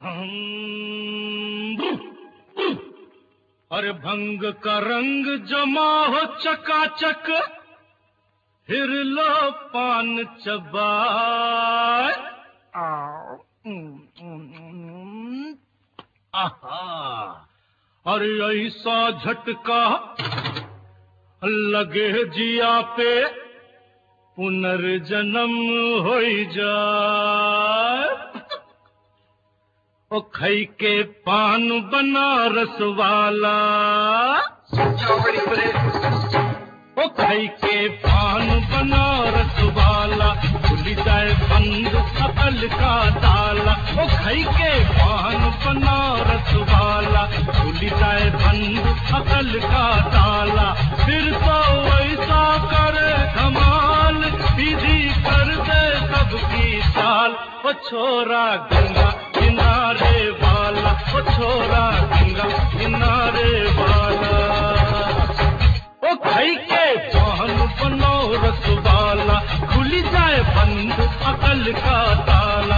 अरे भंग का रंग जमा हो चकाचक, फिर लो पान चबाए। आहा, अरे ऐसा झटका लगे जिया पे, पुनर्जन्म हो जाए। ओ खई के पान बनारस वाला, ओ खई के पान बनारस वाला, खुल जाए बंद अकल का ताला। ओ खई के पान बनारस वाला, खुल जाए बंद अकल का ताला। फिर तो ऐसा करे धमाल, सीधी कर दे सबकी चाल। ओ छोरा गंगा किनारे वाला, ओ छोरा गंगा किनारे वाला। ओ खई के पान बनारस वाला, खुल जाए बंद अकल का ताला।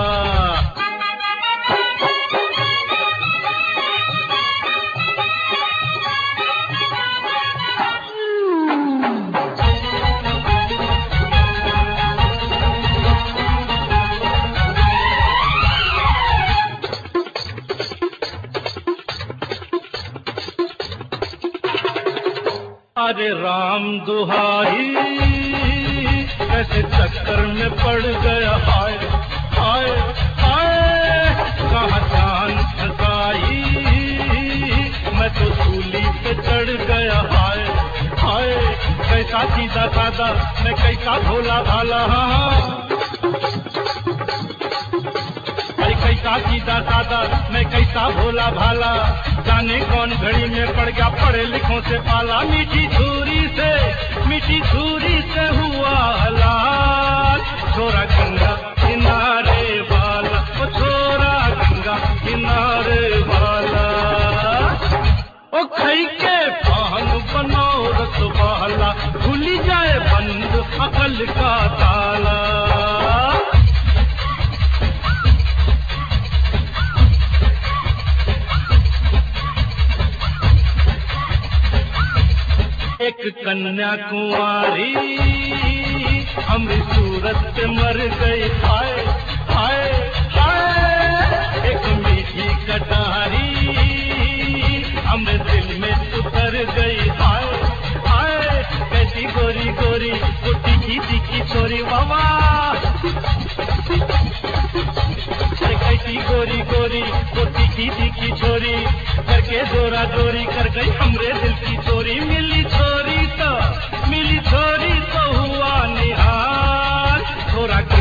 अरे राम दुहाई, कैसे चक्कर में पड़ गया। हाय हाय हाय, कहाँ जान फंसाई, मैं तो सूली पे चढ़ गया। हाय हाय, कैसा सीधा साधा, मैं कैसा भोला भाला। अरे कैसा सीधा साधा, मैं कैसा भोला भाला। जाने कौन घड़ी में पड़ गया पढ़े लिखों से पाला। मीठी छुरी से हुआ हलाल। छोरा गंगा किनारे वाला, ओ छोरा गंगा किनारे वाला। ओ खई के पान बनारस वाला, खुल जाए बंद अकल का ताला। एक कन्या कुंवारी हमरी सूरत पे मर गई। हाय हाय हाय, एक मीठी कटारी हमरे दिल में उतर गई। हाय हाय, कैसी गोरी गोरी वो तीखी तीखी छोरी बाबा। कैसी गोरी गोरी वो तीखी तीखी छोरी, करके जोरा जोरी कर गई हमरे दिल की चोरी। मिली छोरी तो हुआ निहाल। छोरा